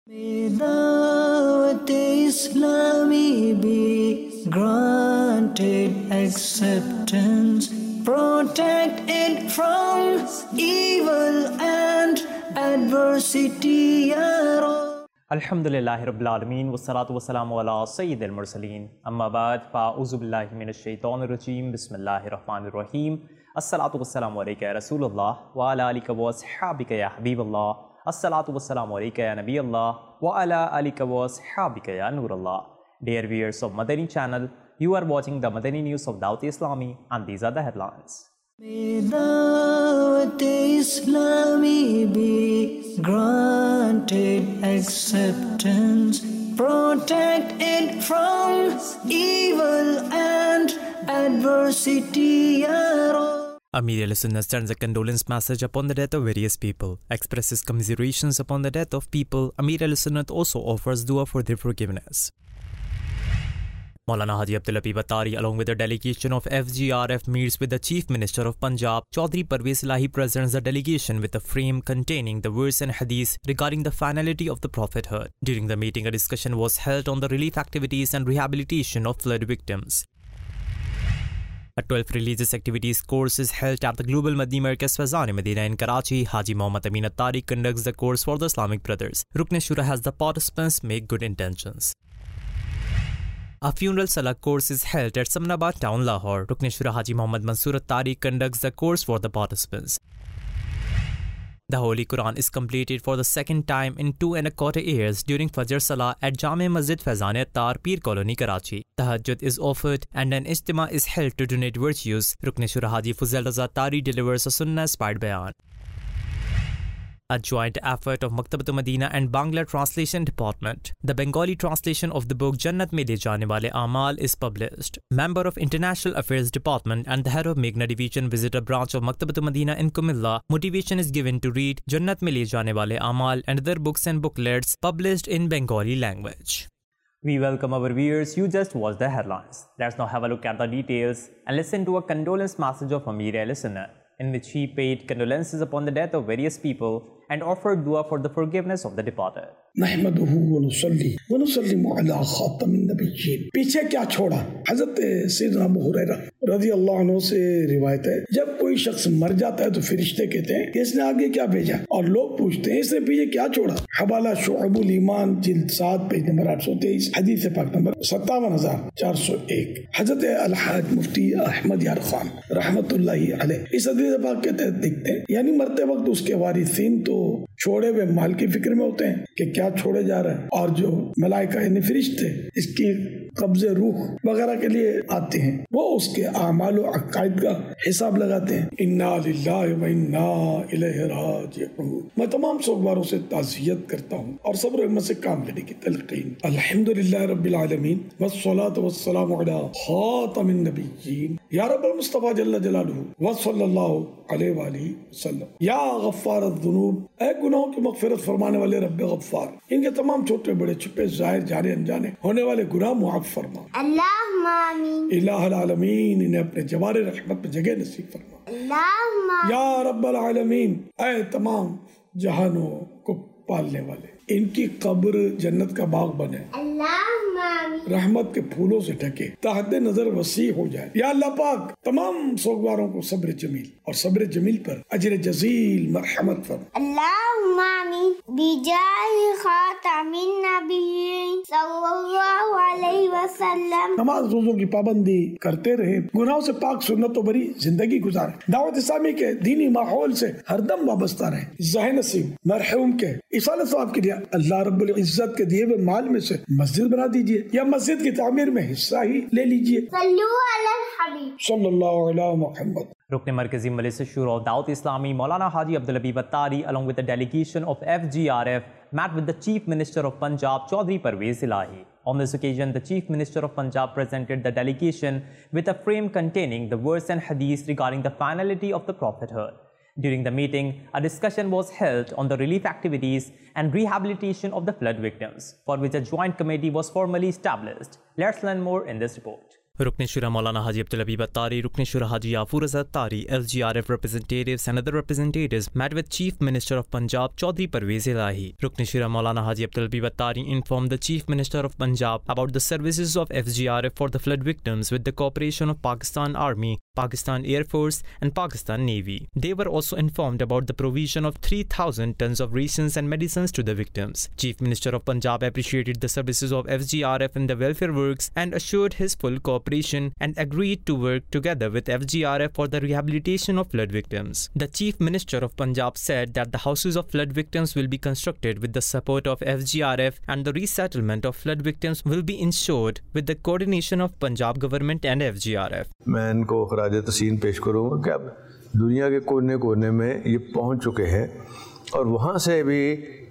May Dawat Islami be granted acceptance, protect it from evil and adversity, Ya Rabb. Alhamdulillahi Rabbil Alameen wassalatu wassalamu ala Sayyidil Mursaleen amma ba'd fa'uzu billahi minash shaitanir rajeem bismillahir rahmanir rahim assalatu wassalamu alayka ya Rasulullah wa ala alika wa ashabika ya Habiballah assalatu wassalamu alayka ya Nabiyallah wa ala alika wa ashabika ya Nurullah. Dear viewers of Madani channel, you are watching the Madani news of Dawat Islami and these are the headlines. May Dawat Islami be granted acceptance, protect it from evil and adversity, Ya Rabb. Amir al-Sunnah sends a condolence message upon the death of various people, expresses commiserations upon the death of people. Amir al-Sunnah also offers dua for their forgiveness. Maulana Haji Abdul Latif Attari along with a delegation of FGRF meets with the Chief Minister of Punjab. Chaudhry Parvez Ilahi presents the delegation with a frame containing the verse and hadith regarding the finality of the prophethood. During the meeting, a discussion was held on the relief activities and rehabilitation of flood victims. A 12th religious activities course is held at the Global Madani Markaz Faizan Medina in Karachi. Haji Muhammad Amin Attari conducts the course for the Islamic Brothers. Rukn Shura has the participants make good intentions. A funeral salah course is held at Samnabad town, Lahore. Rukn Shura Haji Muhammad Mansoor Attari conducts the course for the participants. The Holy Quran is completed for the second time in 2¼ years during Fajr Salah at Jame Masjid Faizan Attar, Peer Colony, Karachi. Tahajjud is offered and an ijtima is held to donate virtues. Rukn Shura Haji Fuzail Raza Attari delivers a Sunnah-inspired bayan. A joint effort of Maktabat Madina and Bangla Translation Department. The Bengali translation of the book Jannat Mein Le Jane Wale Amal is published. Member of International Affairs Department and the head of Meghna Division visit a branch of Maktabat Madina in Kumilla. Motivation is given to read Jannat Mein Le Jane Wale Amal and other books and booklets published in Bengali language. We welcome our viewers. You just watched the headlines. Let's now have a look at the details and listen to a condolence message of Amir al-Sunnah, in which he paid condolences upon the death of various people and offered dua for the forgiveness of the departed. नहमदुहु व नुसल्ली व नुसल्लिमु अला खातमिन नबिय्यीन। पीछे क्या छोड़ा? हज़रत सैयदना अबू हुरैरा रज़ियल्लाहु अन्हु से रिवायत है, जब कोई शख्स मर जाता है तो फरिश्ते कहते हैं इसने आगे क्या भेजा, और लोग पूछते हैं इसने पीछे क्या छोड़ा। हवाला शुअबुल ईमान जिल्द 7 पेज नंबर 823 हदीस पाक नंबर 57401। हज़रत अल-हाज मुफ्ती अहमद यार खान रहमतुल्लाहि अलैह इस हदीस पाक के तहत लिखते हैं, यानी मरते वक्त उसके वारिसीन तो छोड़े हुए माल की फिक्र में होते हैं कि क्या छोड़े जा रहा है, और जो मलाइका यानी फरिश्ते इसकी कब्जे रूह वगैरह के लिए आते हैं वो उसके आमाल और अकायद का हिसाब लगाते हैं। इन्ना लिल्लाहि व इन्ना इलैहि राजिऊन। मैं तमाम सोगवारों से ताज़ियत करता हूँ और सब्र हिम्मत से काम लेने की तलकीन। अल्हम्दुलिल्लाह रब्बिल आलमीन वस्सलातु वस्सलामु अला खातमिन नबिय्यीन या रब्बल मुस्तफा जल्ल जलालुहु व सल्लल्लाहु अलैहि व आलिहि वसल्लम। या गफ्फार अज़्ज़ुनूब, ऐ गुनाहों की मग़फ़िरत फरमाने वाले रब्बे गफ्फार, इनके तमाम छोटे बड़े छुपे ज़ाहिर जाने अनजाने होने वाले गुनाह मुआफ़ फरमा। अल्लाहुम्मा आमीन। इलाहुल आलमीन, इन्हें अपने जवारे रहमत में जगह नसीब फरमा। अल्लाहुम्मा। या रब्बल आलमीन, ऐ तमाम जहानों को पालने वाले, इनकी कब्र जन्नत का बाग बने, रहमत के फूलों से ढके, ताहद नजर वसी हो जाए। या अल्लाह पाक तमाम सोगवारों को सब्र जमील और सब्र जमील पर अजर जजील मरहमत फरमा। अल्लाहुम्मा आमीन। बिजाहि खातमिन नबिय्यीन सल्लल्लाहु अलैहि वसल्लम। नमाज रोजों की पाबंदी करते रहे, गुनाहों से पाक सुन्नतों भरी जिंदगी गुजारे, दावत इस्लामी के दीनी माहौल से हरदम वाबस्ता रहे। ज़ाहिर नसीब मरहूम के इसाले सवाब के लिए अल्लाह रब्बुल इज्जत के दिए हुए माल में से मस्जिद बना दीजिए या मस्जिद की तामीर में हिस्सा ही ले लीजिए। सल्लल्लाहु अलैहि Muhammad. Rukn Markazi Majlis Shura of Dawat Islami Maulana Haji Abdul Latif Attari along with a delegation of FGRF met with the Chief Minister of Punjab Chaudhry Parvez Ilahi. On this occasion, the Chief Minister of Punjab presented the delegation with a frame containing the verse and hadith regarding the finality of the prophethood. During the meeting, a discussion was held on the relief activities and rehabilitation of the flood victims, for which a joint committee was formally established. Let's learn more in this report. Rukn Shura Maulana Haji Abdul Habib Attari, Rukn Shura Haji Yafur Attari, LGRF representatives and other representatives met with Chief Minister of Punjab Chaudhry Parvez Elahi. Rukn Shura Maulana Haji Abdul Habib Attari informed the Chief Minister of Punjab about the services of FGRF for the flood victims with the cooperation of Pakistan Army, Pakistan Air Force and Pakistan Navy. They were also informed about the provision of 3,000 tons of rations and medicines to the victims. Chief Minister of Punjab appreciated the services of FGRF in the welfare works and assured his full cooperation and agreed to work together with FGRF for the rehabilitation of flood victims. The Chief Minister of Punjab said that the houses of flood victims will be constructed with the support of FGRF and the resettlement of flood victims will be ensured with the coordination of Punjab government and FGRF. मैं इनको खराज तहसीन पेश करूँगा कि अब दुनिया के कोने कोने में ये पहुँच चुके हैं और वहाँ से भी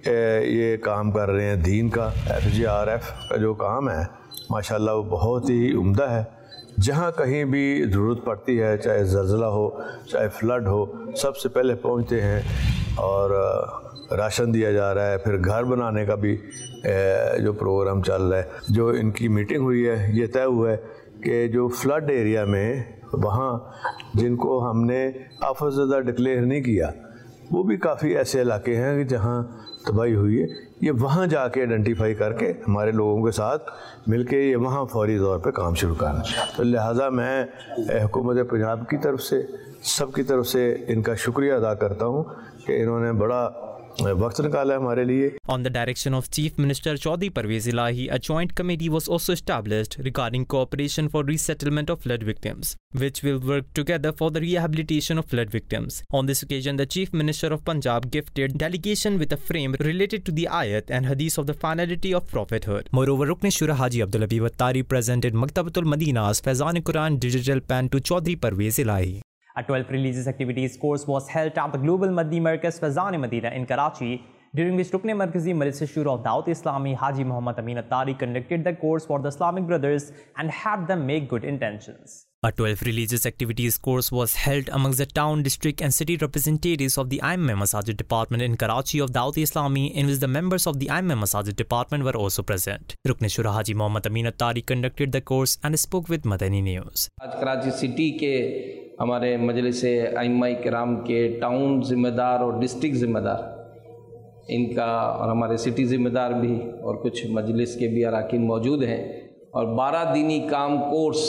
ये काम कर रहे हैं। दीन का FGRF का जो काम है माशाल्लाह वो बहुत ही उम्दा है। जहाँ कहीं भी ज़रूरत पड़ती है, चाहे ज़लज़ला हो चाहे फ्लड हो, सबसे पहले पहुँचते हैं और राशन दिया जा रहा है। फिर घर बनाने का भी जो प्रोग्राम चल रहा है। जो इनकी मीटिंग हुई है ये तय हुआ है कि जो फ्लड एरिया में वहाँ जिनको हमने आफतज़दा डिक्लेयर नहीं किया वो भी काफ़ी ऐसे इलाके हैं कि जहाँ तबाही हुई है, ये वहाँ जाके आइडेंटिफाई करके हमारे लोगों के साथ मिलके ये वहाँ फौरी तौर पे काम शुरू करना। तो लिहाजा मैं हुकूमत पंजाब की तरफ से सबकी तरफ से इनका शुक्रिया अदा करता हूँ कि इन्होंने बड़ा वक्त निकाला हमारे लिए। On the direction of Chief Minister Chaudhry Parvez Elahi, a joint committee was also established regarding cooperation for resettlement of flood victims, which will work together for the rehabilitation of flood victims. On this occasion, the Chief Minister of Punjab gifted delegation with a frame related to the ayat and hadith of the finality of prophethood. Moreover, Rukn Shura Haji Abdul Habib Attari presented Maktabatul Madina's Faizan-e-Quran digital pen to Chaudhry Parvez Elahi. A 12th Religious Activities course was held at the Global Madni Markaz Faizan-e-Madina in Karachi, during which Rukn Markazi Majlis Shura of Dawat Islami Haji Muhammad Amin Attari conducted the course for the Islamic brothers and had them make good intentions. A 12th Religious Activities course was held amongst the town, district and city representatives of the Aim Masajid Department in Karachi of Dawat Islami, in which the members of the Aim Masajid Department were also present. Rukn Shura Haji Muhammad Amin Attari conducted the course and spoke with Madani News. Karachi city के हमारे मजलिस आइम्मा किराम के town ज़िम्मेदार और district ज़िम्मेदार इनका और हमारे सिटी ज़िम्मेदार भी और कुछ मजलिस के भी अरकान मौजूद हैं और 12 दिनी काम कोर्स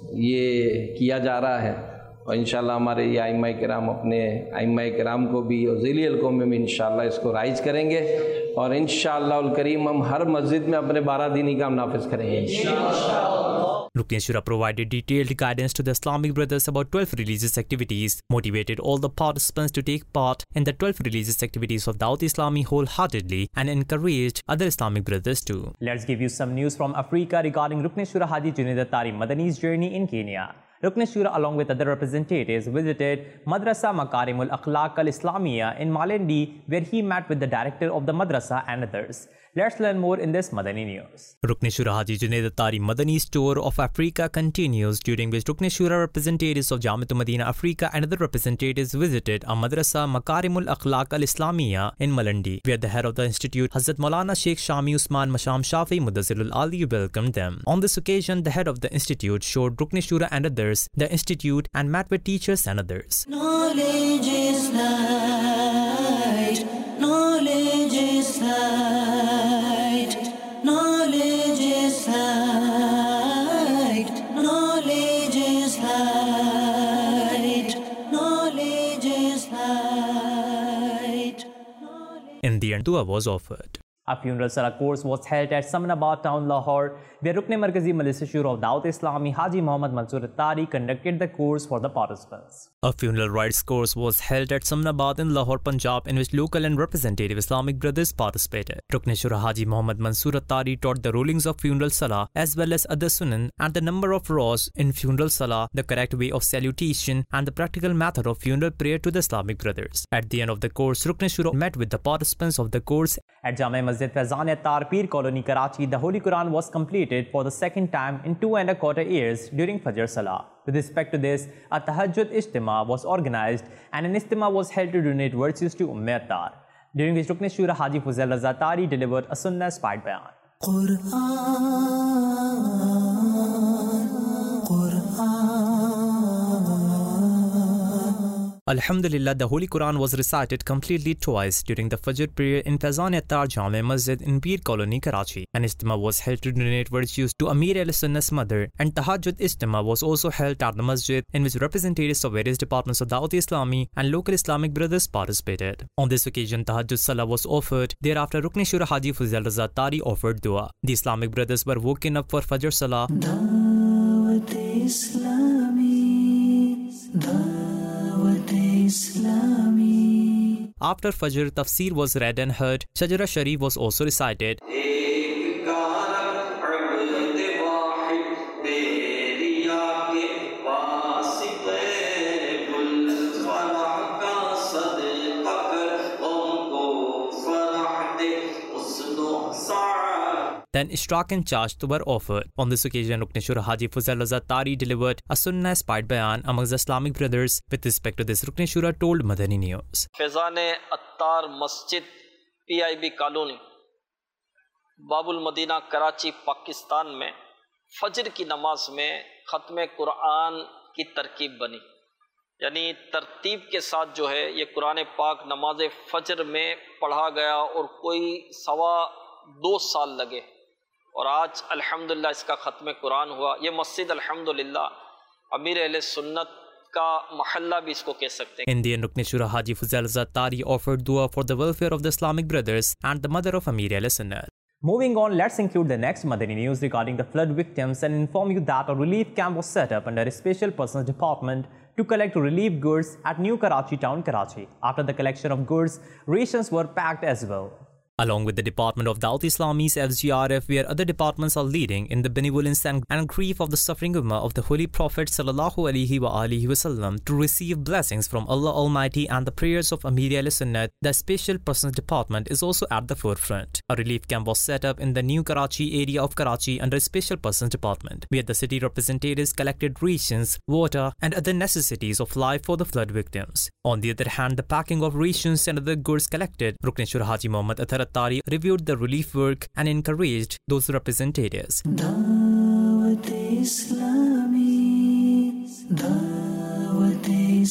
ये किया जा रहा है और इंशाल्लाह हमारे ये आइम्मा किराम अपने आइम्मा किराम को भी और ज़िली हल्कों में भी इंशाल्लाह इसको राइज करेंगे और इंशाल्लाह उल करीम हम हर मस्जिद में अपने 12 दिनी काम नाफिज करेंगे। Rukn Shura provided detailed guidance to the Islamic brothers about 12 religious activities, motivated all the participants to take part in the 12 religious activities of Dawat Islami wholeheartedly and encouraged other Islamic brothers too. Let's give you some news from Africa regarding Rukn Shura Haji Junaid Attari Madani's journey in Kenya. Rukn Shura along with other representatives visited Madrasa Makarimul Akhlaq Al-Islamiyya in Malindi, where he met with the director of the madrasa and others. Let's learn more in this Madani News. Rukn Shura Haji Junaid Attari Madani's tour of Africa continues, during which Rukn Shura representatives of Jamiatul Madina Africa and other representatives visited a Madrasa Makarimul Akhlaq Al-Islamiyya in Malindi, where the head of the institute, Hazrat Maulana Sheikh Shami Usman Masham Shafi Mudassirul Ali, welcomed them. On this occasion, the head of the institute showed Rukn Shura and others the institute and met with teachers and others. Knowledge is light, knowledge is light, knowledge is light, knowledge is light, knowledge is light. In the end, dua was offered. A funeral salah course was held at Samanabad town, Lahore, where Rukn Markazi Majlis Shura of Dawat Islami Haji Muhammad Mansoor Attari conducted the course for the participants. A funeral rites course was held at Samanabad in Lahore, Punjab, in which local and representative Islamic brothers participated. Rukn Shura Haji Muhammad Mansoor Attari taught the rulings of funeral salah as well as other sunan and the number of raws in funeral salah, the correct way of salutation and the practical method of funeral prayer to the Islamic brothers. At the end of the course, Rukn Shura met with the participants of the course at Jama Masjid Faizan-e-Attar, Pir Colony, Karachi. The Holy Quran was completed for the second time in 2.25 years during Fajr Salah. With respect to this, a Tahajjud Ijtima was organized and an Ijtima was held to donate virtues to Umm Attar, during which Rukn Shura Haji Fuzail Raza Attari delivered a Sunnah-inspired bayan. Alhamdulillah, the Holy Quran was recited completely twice during the Fajr prayer in Faizan Attar Jame Masjid in Peer Colony, Karachi. An Ijtima was held to donate virtues to Amir al-Sunnah's mother, and Tahajjud Ijtima was also held at the masjid, in which representatives of various departments of Dawat Islami and local Islamic brothers participated. On this occasion, Tahajjud Salah was offered. Thereafter, Rukn Shura Haji Fuzail Raza Tari offered dua. The Islamic brothers were woken up for Fajr Salah. Dawat Islami, Dawat Islami. After Fajr, Tafsir was read and heard. Shajara Sharif was also recited. Then Ishraq and Chasht were offered. On this occasion, Rukn Shura Haji Fuzail Raza Tari delivered a Sunnah-inspired bayan amongst the Islamic brothers. With respect to this, Rukn Shura told Madani News. Faizan Attar मस्जिद PIB colony Babul Madina Karachi Pakistan में फजर की नमाज में ख़त्म कुरान की तरकीब बनी, यानी तरतीब के साथ जो है ये कुरान पाक नमाज फजर में पढ़ा गया और कोई 2.25 साल लगे और आज अल्हम्दुलिल्लाह इसका ख़त्म कुरान हुआ। ये मस्जिद अल्हम्दुलिल्लाह अमीर अहले सुन्नत का महल्ला भी इसको कह सकते हैं। Indian Rukn Shura Haji Fuzail Raza Tari offered dua for the welfare of the Islamic brothers and the mother of Amir al-Sunnah. Moving on, let's include the next Madani news regarding the flood victims and inform you that a relief camp was set up under a special persons department to collect relief goods at New Karachi town, Karachi. After the collection of goods, rations were packed as well. Along with the Department of Dawat Islami's FGRF, where other departments are leading in the benevolence and grief of the suffering ummah of the Holy Prophet ﷺ to receive blessings from Allah Almighty and the prayers of Amir al-Sunnah, the Special Persons Department is also at the forefront. A relief camp was set up in the New Karachi area of Karachi under Special Persons Department, where the city representatives collected rations, water and other necessities of life for the flood victims. On the other hand, the packing of rations and other goods collected, Rukn Shura Haji Muhammad Athar Tari reviewed the relief work and encouraged those representatives. Dawat Islami, Dawat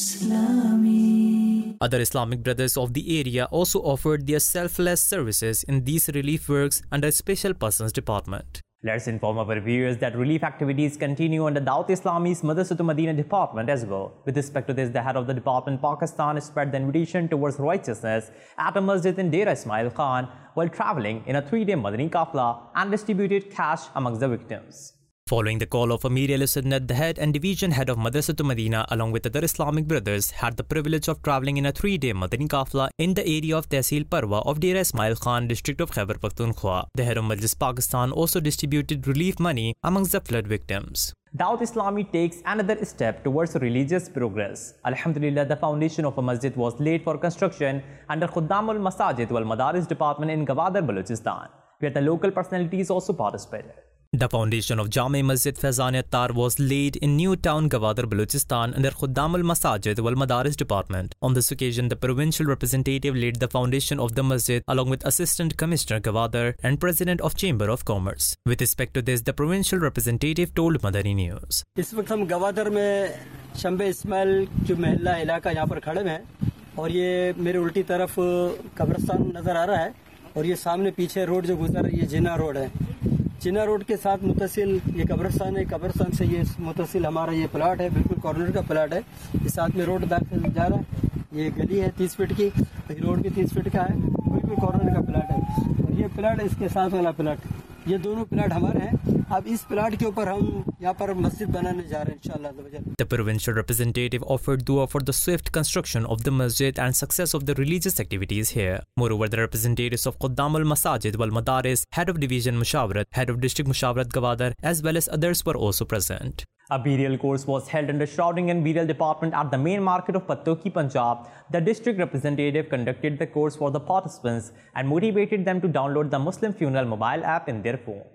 Islami. Other Islamic brothers of the area also offered their selfless services in these relief works under Special Persons Department. Let's inform our viewers that relief activities continue under Dawat Islami's Madrasatul Madina department as well. With respect to this, the head of the department, Pakistan, spread the invitation towards righteousness at a masjid in Dera Ismail Khan while traveling in a 3-day Madani Qafla and distributed cash amongst the victims. Following the call of Amir al-Sunnah, the head and division head of Madrasatul Madina along with other Islamic brothers had the privilege of travelling in a 3-day Madani Qafla in the area of Tehsil Parwa of Dera Ismail Khan district of Khyber Pakhtunkhwa. The head of Majlis Pakistan also distributed relief money amongst the flood victims. Dawat Islami takes another step towards religious progress. Alhamdulillah, the foundation of a masjid was laid for construction under Khuddamul Masajid wal Madaris department in Gwadar, Balochistan, where the local personalities also participated. The foundation of Jame Masjid Faizan Attar was laid in New Town, Gwadar, Balochistan under Khuddamul Masajid wal Madaris department. On this occasion, the provincial representative laid the foundation of the masjid along with Assistant Commissioner Gwadar and President of Chamber of Commerce. With respect to this, the provincial representative told Madani News. इस वक्त हम गवादर में शंबे इस्माइल जो महल्ला इलाका यहाँ पर खड़े हैं और ये मेरे उल्टी तरफ कब्रिस्तान नज़र आ रहा है और ये सामने पीछे रोड जो गुजर रही है जिना रोड है। जिना रोड के साथ मुतसिल ये कब्रिस्तान है। कब्रिस्तान से ये मुतसिल हमारा ये प्लाट है, बिल्कुल कॉर्नर का प्लाट है। इस साथ में रोड दाखिल जा रहा है। ये गली है 30 फीट की, रोड भी 30 फीट का है, बिल्कुल कॉर्नर का प्लाट है। और ये प्लाट इसके साथ वाला प्लाट, ये दोनों प्लाट हमारे हैं। अब इस प्लाट के ऊपर हम यहाँ पर मस्जिद बनाने जा रहे हैं इंशाअल्लाह। The provincial representative offered dua for the swift construction of the masjid and success of the religious activities here. Moreover, the representatives of Khuddamul Masajid wal Madaris, head of division Mushawarat, head of district Mushawarat Gwadar, as well as others were also present. A burial course was held under Shrouding and Burial Department at the main market of Pattoki, Punjab. The district representative conducted the course for the participants and motivated them to download the Muslim Funeral mobile app in their phones.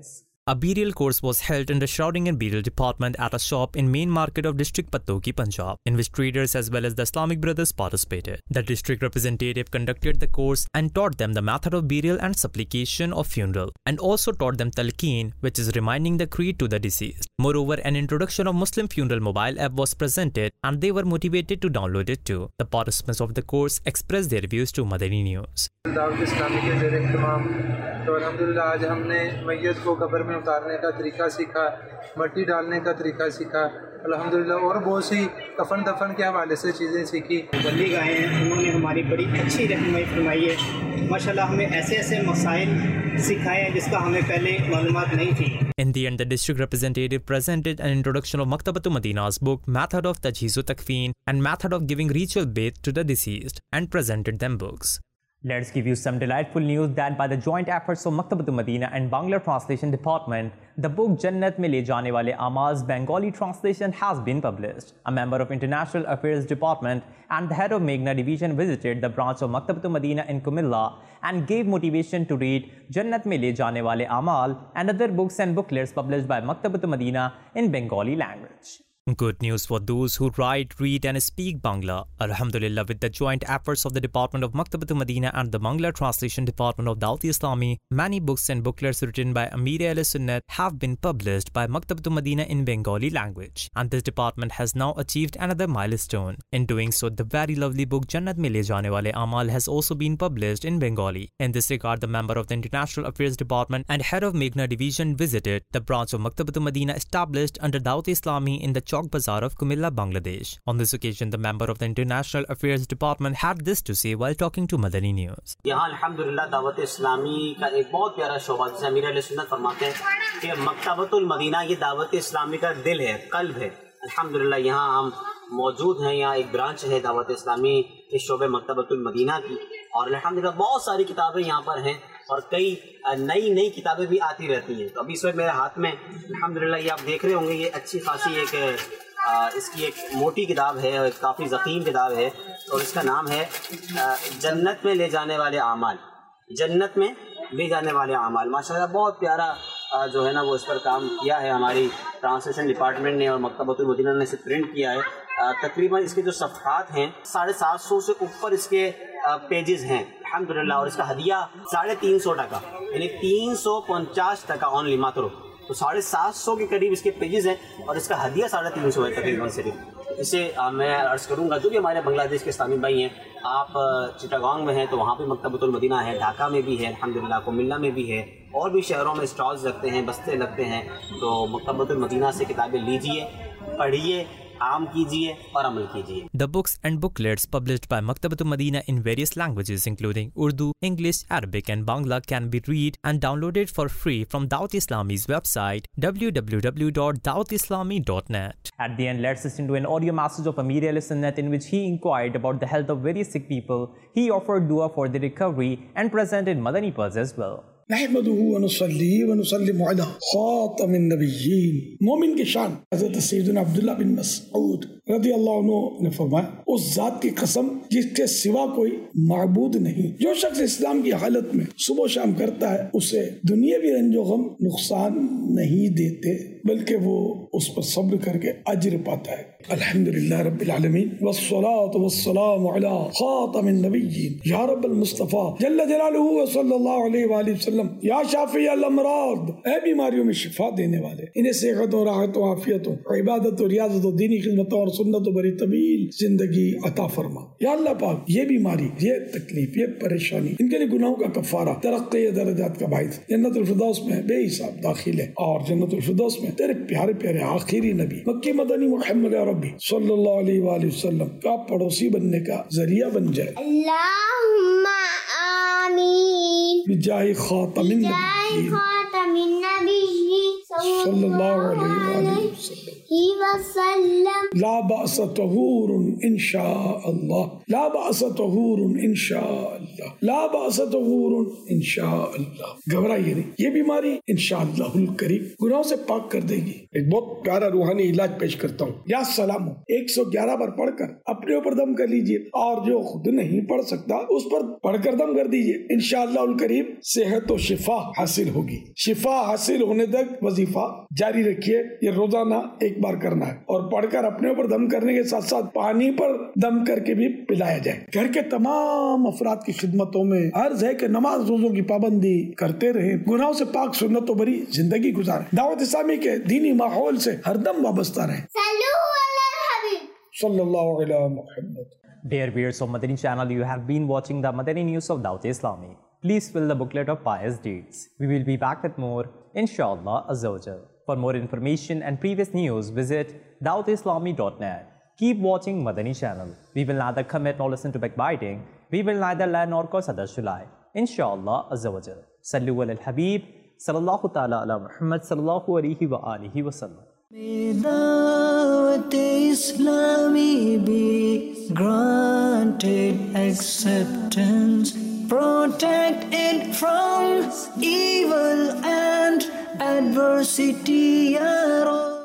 A burial course was held in the Shrouding and Burial Department at a shop in main market of district Pattoki, Punjab, in which traders as well as the Islamic brothers participated. The district representative conducted the course and taught them the method of burial and supplication of funeral, and also taught them talqeen, which is reminding the creed to the deceased. Moreover, an introduction of Muslim funeral mobile app was presented and they were motivated to download it too. The participants of the course expressed their views to Madani News. Dawat Islami के ज़ेर इख्तिमाम तो अल्हम्दुलिल्लाह आज हमने मैयत को कब्र में उतारने का तरीका सीखा, मट्टी डालने का तरीका सीखा, अल्हम्दुलिल्लाह और बहुत सी कफन दफन के हवाले से चीज़ें सीखी। बल्ली गाए हैं, उन्होंने हमारी बड़ी अच्छी रहनुमाई फरमाई है। माशाल्लाह हमें ऐसे ऐसे मसाइल सिखाए हैं जिसका हमें पहले मालूमात नहीं थी। In the end, the district representative presented an introduction of Maktabatu Madina's book, Method of Tajhizu Takfeen and Method of Giving Ritual Bath to the Deceased, and presented them books. Let's give you some delightful news that by the joint efforts of Maktabatu Madina and Bangla Translation Department, the book Jannat Mein Le Jaane Wale Amal's Bengali translation has been published. A member of International Affairs Department and the head of Meghna Division visited the branch of Maktabatu Madina in Kumilla and gave motivation to read Jannat Mein Le Jaane Wale Amal and other books and booklets published by Maktabatu Madina in Bengali language. Good news for those who write, read and speak Bangla. Alhamdulillah, with the joint efforts of the Department of Maktabatu Madina and the Bangla Translation Department of Dawat Islami, many books and booklets written by Amir Ahl-Sunnat have been published by Maktabatu Madina in Bengali language. And this department has now achieved another milestone. In doing so, the very lovely book Jannat Mein Le Jaane Wale Amal has also been published in Bengali. In this regard, the member of the International Affairs Department and head of Meghna Division visited the branch of Maktabatu Madina established under Dawat Islami in the Chowk Bazaar of Kumilla, Bangladesh. On this occasion, the member of the International Affairs Department had this to say while talking to Madani News. यहाँ अल्हम्दुलिल्लाह दावत इस्लामी का एक बहुत प्यारा शोबा जिसे अमीर अहले-सुन्नत फरमाते हैं कि मकतबतुल मदीना ये दावत इस्लामी का दिल है, कल्ब है। अल्हम्दुलिल्लाह यहाँ हम मौजूद हैं, यहाँ एक ब्रांच है दावत इस्लामी के शोबे मकतबतुल मदीना की और अल्हम्दुलिल्लाह बहुत सारी किताबें यहाँ पर हैं और कई नई किताबें भी आती रहती हैं। तो अभी इस वक्त मेरे हाथ में अल्हम्दुलिल्लाह ये आप देख रहे होंगे, ये अच्छी खासी एक इसकी एक मोटी किताब है और काफ़ी ज़ख़ीम किताब है और इसका नाम है जन्नत में ले जाने वाले आमाल। जन्नत में ले जाने वाले आमाल माशाल्लाह बहुत प्यारा जो है ना वो इस पर काम किया है हमारी ट्रांसलेशन डिपार्टमेंट ने और मकतबतुल मदीना ने इसे प्रिंट किया है। तकरीबन इसके जो सफ़हात हैं 750 से ऊपर इसके पेजेस हैं अल्हम्दुलिल्लाह और इसका हदिया 350 टका यानी 350 टका ओनली मात्र। तो 750 के करीब इसके पेजेस हैं और इसका हदिया 350 है तकरीबन सिर्फ। इसे मैं अर्ज़ करूँगा जो कि हमारे बांग्लादेश के इस्लामी भाई हैं, आप चिटागोंग में हैं तो वहाँ पे मकतबतुल मदीना है, ढाका में भी है अल्हम्दुलिल्लाह, कुमिल्ला में भी है और भी शहरों में स्टॉल्स लगते हैं, बस्ते लगते हैं। तो मकतबतुल मदीना से किताबें लीजिए, पढ़िए, आम कीजिए और अमल कीजिए। The books and booklets published by Maktabatu Madina in various languages including Urdu, English, Arabic and Bangla can be read and downloaded for free from Dawat Islami's website www.dawatislami.net. At the end, let's listen to an audio message of Amir Ahl-Sunnat in which he inquired about the health of various sick people. He offered dua for their recovery and presented Madani Paz as well. नहमदुहु व नुसल्ली व नुसल्लिमु अला खातमिन नबिय्यीन। मोमिन की शान हज़रत सैयदना अब्दुल्लाह बिन मसऊद रज़ियल्लाहु अन्हु ने फरमाया, उस जात की कसम जिसके सिवा कोई माबूद नहीं, जो शख्स इस्लाम की हालत में सुबह शाम करता है उसे दुनियावी रंजो गम नुकसान नहीं देते बल्कि वो उस पर सब्र करके अजर पाता है। अल्हम्दुलिल्लाह रब्बिल आलमीन वस्सलातु वस्सलामु अला खातमिन नबिय्यीन या रब्बल मुस्तफा जल्ल जलालुहु व सल्लल्लाहु अलैहि वसल्लम या शाफी अल अमराद, ऐ बीमारियों में शिफा देने वाले, इन्हें सेहत और राहत और आफियत और इबादत और रियाजत और दीनी खिदमत और सुन्नत और बड़ी तवील जिंदगी अता फरमा। या अल्लाह पाक ये बीमारी, ये तकलीफ, ये परेशानी, इनके लिए गुनाहों का कफारा, तरक्की दर्जात का बाइस, जन्नतुल फिरदौस में बेहिसाब दाखिल है और जन्नतुल फिरदौस में तेरे प्यारे प्यारे आखिरी नबी मक्की मदनी मुहम्मद अरबी सल्लल्लाहु अलैहि वसल्लम का पड़ोसी बनने का जरिया बन जाए। अल्लाहुम्मा आमीन बिजाहि खातमिन नबिय्यीन सल्लल्लाहु अलैहि वसल्लम। ला बाअस तहूरुन इंशाअल्लाह, ला बाअस तहूरुन इंशाअल्लाह, ला बाअस तहूरुन इंशाअल्लाह। घबराइए नहीं, ये बीमारी इंशाअल्लाहुल करीम गुनाहों से पाक कर देगी। एक बहुत प्यारा रूहानी इलाज पेश करता हूँ। या सलाम 111 बार पढ़कर अपने ऊपर दम कर लीजिए, और जो खुद नहीं पढ़ सकता उस पर पढ़कर दम कर दीजिए। इंशाअल्लाहुल करीम सेहत और शिफा हासिल होगी। शिफा हासिल होने तक वजीफा जारी रखिए। ये रोजाना एक बार करना है, और पढ़कर अपने ऊपर दम करने के साथ साथ पानी पर दम करके भी पिलाया जाए। घर के तमाम अफराद की खिदमतों में अर्ज है कि नमाज रोजों की पाबंदी करते रहे, गुनाहों से पाक सुन्नतों भरी जिंदगी गुजारें, दावत इस्लामी के दीनी माहौल से हरदम वाबस्ता रहें। सल्लल्लाहु अलैहि Muhammad. Dear viewers of Madani channel, you have been watching the Madani news of Dawat Islami. Please fill the booklet of pious deeds. We will be back with more, inshallah azza wa jal. For more information and previous news, visit dawatislami.net. Keep watching Madani channel. We will neither commit nor listen to backbiting. We will neither lie nor cause others to lie. Inshallah azza wa jal. Sallu ala al-Habib, sallallahu ta'ala ala Muhammad, sallallahu alayhi wa alihi wa sallam. May Dawat Islami be granted acceptance, protect it from evil and adversity, Ya Rabb.